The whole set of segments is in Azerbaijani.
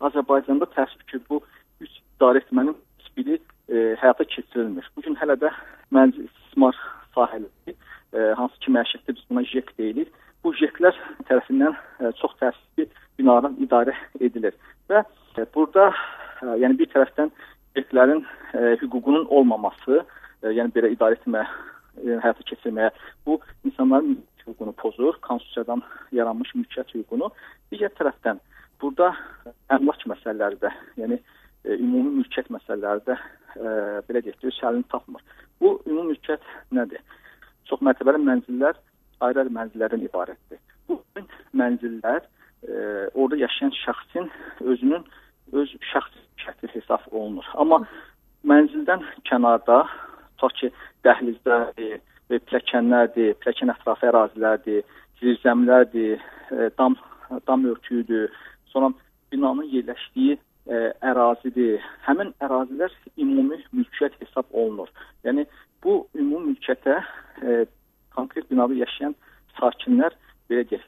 Azərbaycanda təəssüf ki, bu üç idarə etmənin biri həyata keçirilmir. Bugün hələ də mənzil istismar sahələri, hansı ki məişətdə biz buna JEK deyilir, bu JEK-lər tərəfindən çox təəssüfli binalar idarə edilir. Və burada yəni bir tərəfdən JEK-lərin hüququnun olmaması, yəni belə idarə etmə, həyata keçirməyə, bu insanların hüququnu pozur, konstitusiyadan yaranmış mülkiyyət hüququnu. Digər tərəfdən burada əmlak məsələləri də, yəni ümumi mülkiyyət məsələləri də belə deyək, öz həlini tapmır. Bu ümumi mülkiyyət nədir? Çox mərtəbəli mənzillər ayrı-ayrı mənzillərdən ibarətdir. Bu mənzillər orada yaşayan şəxsin öz şəxsi mülkiyyəti hesab olunur. Amma mənzildən kənarda, tutaq ki, dəhlizlərdir, pilləkənlərdir, pilləkən ətrafı ərazilərdir, zirzəmilərdir, dam örtüyüdür, sonra binanın yerləşdiyi ərazidir. Həmin ərazilər ümumi mülkiyyət hesab olunur. Yəni bu ümumi mülkiyyətə konkret binada yaşayan sakinlər belə deyək,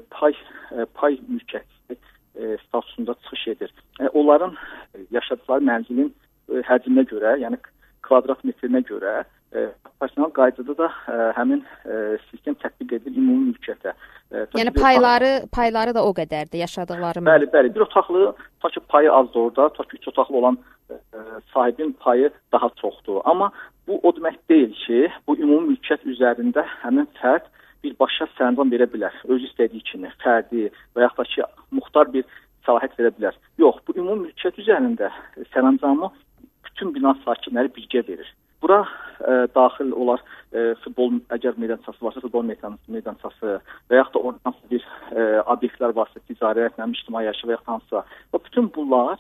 pay mülkiyyəti statusunda çıxış edir. Onların yaşadıkları mənzilin həcminə görə, yəni kvadrat metrinə görə personal qaydada da həmin sistem tətbiq edilir ümumi mülkiyyətə. Yəni payları da o qədərdir yaşadıkları mülkiyyət. Bəli, bir otaqlı, ta ki payı azdır orada, ta ki 3 otaqlı olan sahibin payı daha çoxdur. Amma bu o demək deyil ki, bu ümumi mülkiyyət üzərində həmin fərd birbaşa sərəncam verə bilər. Özü istədiyi kimi, fərdi və yaxud da ki, muxtar bir səlahiyyət verə bilər. Yox, bu ümumi mülkiyyət üzərində sərəncamı bütün bina sakinləri birgə verir. Bura daxil olar futbol, əgər meydançası varsa, futbol meydançası və yaxud da oradan bir obyektlər varsa, ticarət, ictimai yaşayış və yaxud hansısa. Və bütün bunlar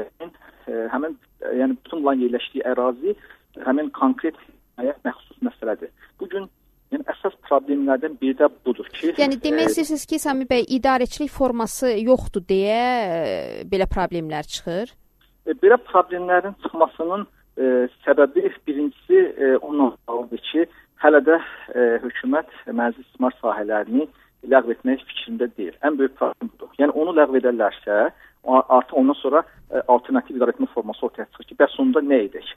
həmin, yəni bütün bunların yerləşdiyi ərazi həmin konkret məxsus məsələdir. Bugün yəni əsas problemlərdən biri də budur ki, yəni demək istəyirsiniz ki, Sami bəy, idarəçilik forması yoxdur deyə belə problemlər çıxır? Belə problemlərin çıxmasının səbəbi birincisi onunla bağlıdır ki, hələ də hökumət mənzil istismar sahələrini ləğv etmək fikrində deyil. Ən böyük problem budur. Yəni onu ləğv edərlərsə, artıq ondan sonra alternativ idarə etmə forması ortaya çıxır ki, bəs onda nə edək?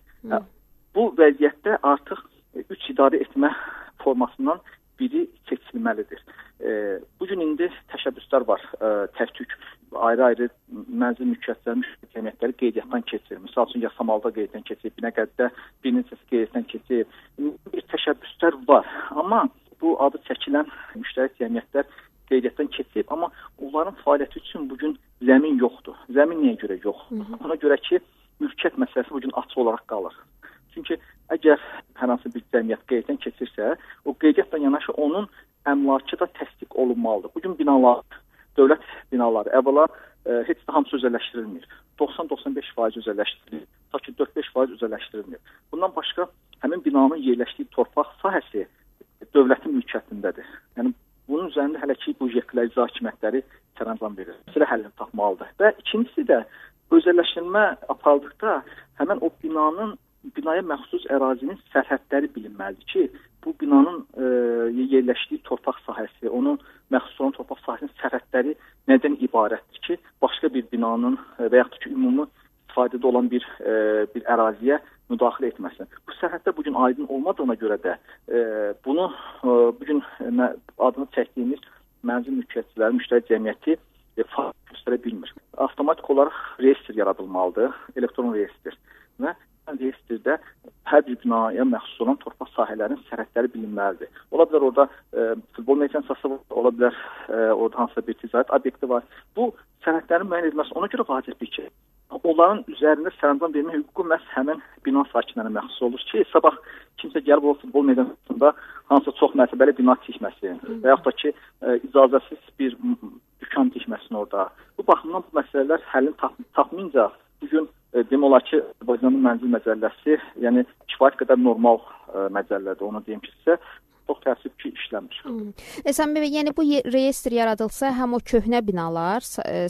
Bu vəziyyətdə artıq 3 idarə etmə formasından biri seçilməlidir. Bugün indi təşəbbüslər var, tək-tük ayrı-ayrı mənzil mülkiyyətləri, müştərək cəmiyyətləri qeydiyyatdan keçirir. Misal üçün, Yasamalda qeydiyyatdan keçirir, Binəqədidə bir neçəsi qeydiyyatdan keçirir. Bir təşəbbüslər var, amma bu adı çəkilən müştərək cəmiyyətlər qeydiyyatdan keçirir, amma onların fəaliyyəti üçün bugün zəmin yoxdur. Zəmin niyə görə yoxdur? Ona görə ki, mülkiyyət məsələsi bugün açıq olaraq qalır. Çünki əgər hər hansı bir cəmiyyət qeydiyyatdan keçirsə, o qeydiyyatla yanaşı onun əmlakı da təsdiq olunmalıdır. Bugün binalar, dövlət binaları əvvəla heç də hamısı özəlləşdirilmir. 90-95% özəlləşdirilir. Ta ki 4-5% özəlləşdirilmir. Bundan başqa həmin binanın yerləşdiyi torpaq sahəsi dövlətin mülkiyyətindədir. Yəni bunun üzərində hələ ki bu JEK-lər, icra hakimiyyətləri sərəncam verir. Məsələ həllini tapmalıdır. Və ikincisi də özəlləşdirmə aparıldıqda həmin o binaya məxsus ərazinin sərhədləri bilinməlidir ki, bu binanın yerləşdiyi torpaq sahəsi, onun məxsus olan torpaq sahəsinin sərhədləri nədən ibarətdir ki, başqa bir binanın və yaxud ki, ümumi istifadədə olan bir əraziyə müdaxilə etməsin. Bu sərhəddə bugün aydın olmadığına görə də bunu bugün adını çəkdiyimiz mənzil mülkiyyətçiləri, müştərək cəmiyyəti fəaliyyət göstərə bilmir. Avtomatik olaraq reyestr yaradılmalıdır, elektron reyestr və reyestrdə hər bir binaya məxsus olan torpaq sahələrinin sərhədləri bilinməlidir. Ola bilər orada futbol meydançası var, ola bilər orada hansısa bir ticarət obyekti var. Bu sərhədlərin müəyyən edilməsi ona görə vacibdir ki, onların üzərində sərəncam vermə hüququ məhz həmin bina sakinlərinə məxsus olur ki, sabah kimsə gəlib o futbol meydançasında hansısa çox mərtəbəli bina tikməsin və yaxud da ki, icazəsiz bir dükan tikməsin orada. Bu baxımdan bu məsələlər həllini tapmayınca bugün demək olar ki, Azərbaycanın mənzil məcəlləsi, yəni kifayət qədər normal məcəllədir, onu deyim ki, sizə çox təəssüf ki, işləmir. Sami bəy, yəni bu reyestr yaradılsa, həm o köhnə binalar,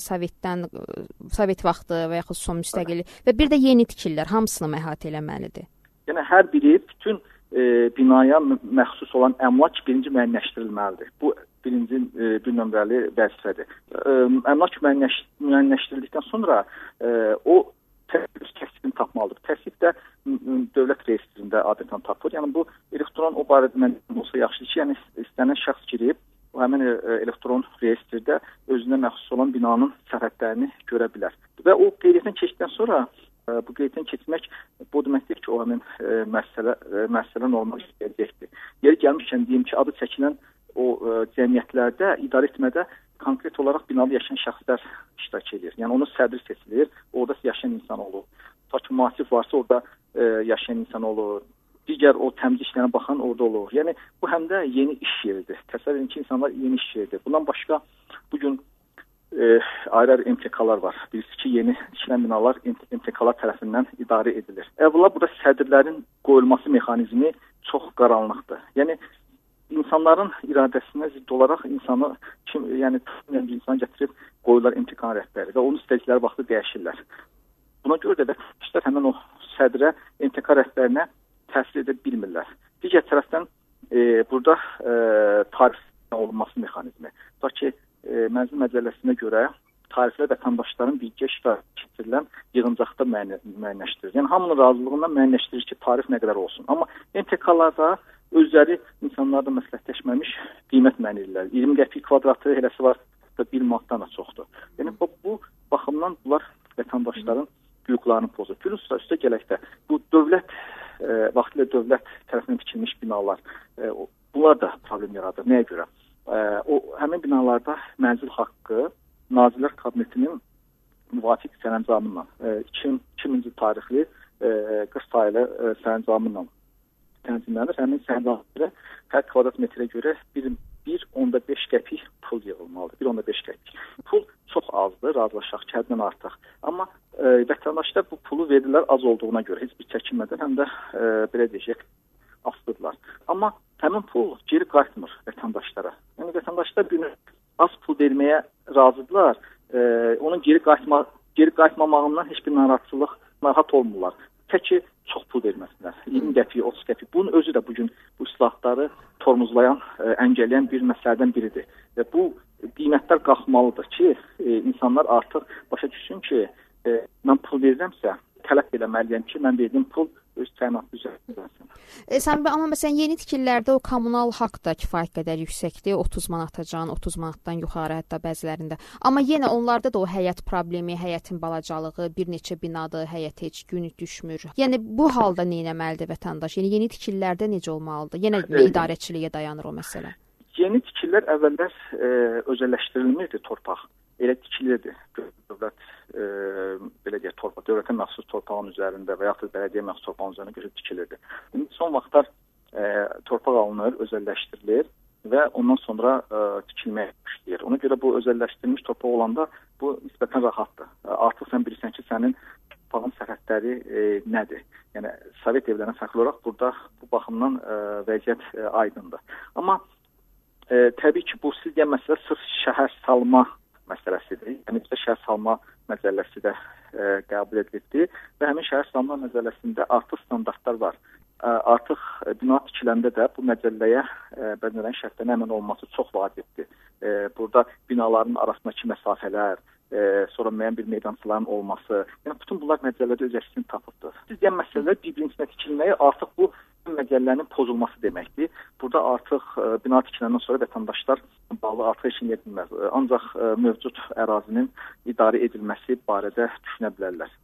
Sovet vaxtı və yaxud son müstəqillik və bir də yeni tikililər, hamısını əhatə eləməlidir. Yəni hər biri bütün binaya məxsus olan əmlak birinci müəyyənləşdirilməlidir. Bu birinci bir nömrəli vəzifədir. Əmlak müəyyənləşdirildikdən sonra o təsdiqini tapmalıdır. Təsdiq də dövlət reyestrində adətən tapılır. Yəni bu elektron o barədə məlumat olsa yaxşıdır ki, yəni istənilən şəxs girib o həmin elektron reyestrdə özünə məxsus olan binanın sərhədlərini görə bilər. Və o qeydiyyatdan keçdikdən sonra bu qeydiyyatdan keçmək bu deməkdir ki, o həmin məsələ normal işləyəcəkdir. Yeri gəlmişkən deyim ki, adı çəkilən o cəmiyyətlərdə, idarə etmədə konkret olaraq binada yaşayan şəxslər iştirak edir. Yəni onun sədri seçilir, orada yaşayan insan olur. Tutaq ki, müasif varsa orada yaşayan insan olur. Digər o təmizlik işlərinə baxan orada olur. Yəni bu həm də yeni iş yeridir. Təsəvvür edin ki, insanlar yeni iş yeridir. Bundan başqa bugün ayrı-ayrı MTK-lar var. Birisi ki, yeni tikilən binalar MTK-lar tərəfindən idarə edilir. Əvvəla burada sədrlərin qoyulması mexanizmi çox qaranlıqdır. Yəni insanların iradəsinə zidd olaraq insanı bir insan gətirib qoyurlar MTK rəhbəri və onun istədikləri vaxtı dəyişirlər. Buna görə də vətəndaşlar həmin o sədrə, MTK rəhbərinə təsir edə bilmirlər. Digər tərəfdən burada tarif olunması mexanizmi. Tutaq ki, mənzil məcəlləsinə görə tariflər vətəndaşların birgə iştirak etdirilən yığıncaqda müəyyənləşdirilir. Yəni hamının razılığından müəyyənləşdirir ki, tarif nə qədər olsun. Amma MTK-larda özləri insanlarla məsləhətləşməmiş qiymət müəyyən edirlər. 20 qəpik kvadratı eləsi var da 1 manatdan da çoxdur. Yəni bu baxımdan bunlar vətəndaşların hüquqlarını pozur. Plus üstə gələkdə bu vaxtilə dövlət tərəfindən tikilmiş binalar bunlar da problem yaradır. Nəyə görə? Həmin binalarda mənzil haqqı Nazirlər Kabinetinin müvafiq sərəncamı ilə 2000-ci tarixli 40 sayılı sərəncamı ilə tənzimlənir. Həmin sərəncamda hər kvadrat metrə görə 1.5 qəpik pul yığılmalıdır. 1.5 qəpik. Pul çox azdır, razılaşaq ki, həddən artıq. Amma vətəndaşlar bu pulu verirlər az olduğuna görə heç bir çəkinmədən həm də belə deyək asılıdırlar. Amma həmin pul geri qayıtmır vətəndaşlara. Yəni vətəndaşlar az pul verməyə razıdırlar. Onun geri qayıtmamağından heç bir narahat olmurlar. Təki çox pul verməsinlər. 20 qəpik, 30 qəpik. Bunun özü də bugün bu islahatları tormozlayan, əngəlləyən bir məsələdən biridir. Və bu qiymətlər qalxmalıdır ki, insanlar artıq başa düşsün ki, mən pul verirəmsə, tələb eləməliyəm ki, mən verdiyim pul öz təminatı üzərində. Sami bəy, amma məsələn yeni tikililərdə o kommunal haqq da kifayət qədər yüksəkdir. 30 manatacan, 30 manatdan yuxarı hətta bəzilərində. Amma yenə onlarda da o həyət problemi, həyətin balacalığı, bir neçə binadır, həyət heç gün düşmür. Yəni bu halda nə etməlidir vətəndaş? Yəni yeni tikililərdə necə olmalıdır? Yenə idarəçiliyə dayanır o məsələ. Yeni tikililər əvvəllər özəlləşdirilmirdi torpaq. Elə tikilirdi. Dövlət belə deyək torpaq, dövlətə məxsus torpağın üzərində və yaxud da bələdiyyə məxsus torpağın üzərində götürüb tikilirdi. İndi son vaxtlar torpaq alınır, özəlləşdirilir və ondan sonra tikilməyə başlayır. Ona görə bu özəlləşdirilmiş torpaq olanda bu nisbətən rahatdır. Artıq sən bilirsən ki, sənin torpağın sərhədləri nədir? Yəni Sovet evlərinə fərqli olaraq burada bu baxımdan vəziyyət aydındır. Amma təbii ki, bu siz deyən məsələ sırf şəhər salma məsələsidir. Yəni bizdə şəhər salma məcəlləsi də qəbul edildi və həmin şəhər salma məcəlləsində artıq standartlar var. Artıq bina tikiləndə də bu məcəlləyə bənzər şərtlərin əməl olunması çox vacibdir. Burada binaların arasındakı məsafələr, sonra müəyyən bir meydançaların olması, yəni bütün bunlar məcəllədə öz əksini tapıbdır. Siz deyən məsələlər bir-birinə tikilməyi artıq bu məcəllənin pozulması deməkdir. Burada artıq bina tikiləndən sonra vətəndaşlar bağlı artıq heç nə bilməz. Ancaq mövcud ərazinin idarə edilməsi barədə düşünə bilərlər.